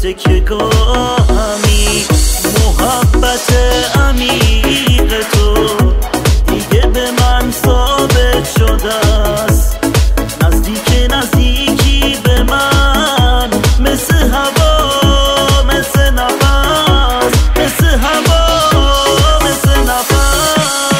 تکیه‌گاهمی. محبت عمیق تو دیگه به من ثابت شده است. نزدیکی به من مثل هوا، مثل نفس، مثل هوا، مثل نفس.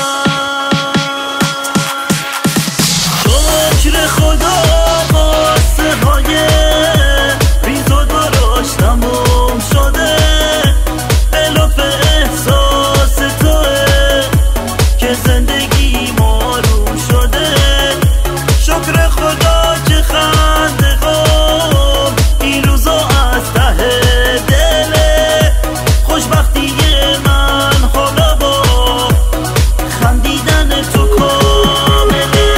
شکر خدا قصه های ریز و درشت تموم شده. الاف احساس توه که زندگی آروم شده. شکر خدا که خنده هام این روزا از ته دله. خوشبختی من حالا با خندیدن تو کامله.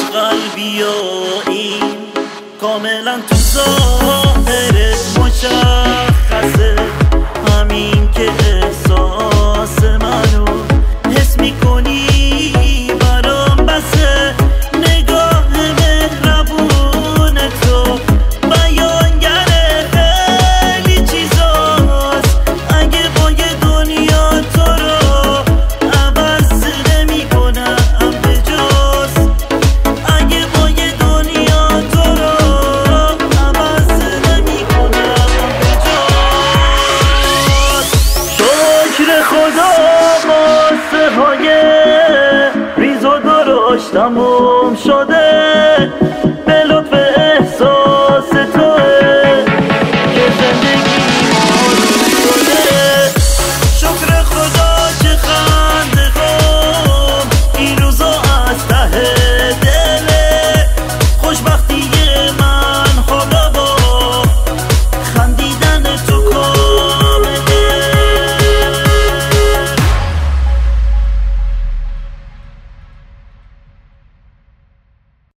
کاملا تو ظاهرت مشخص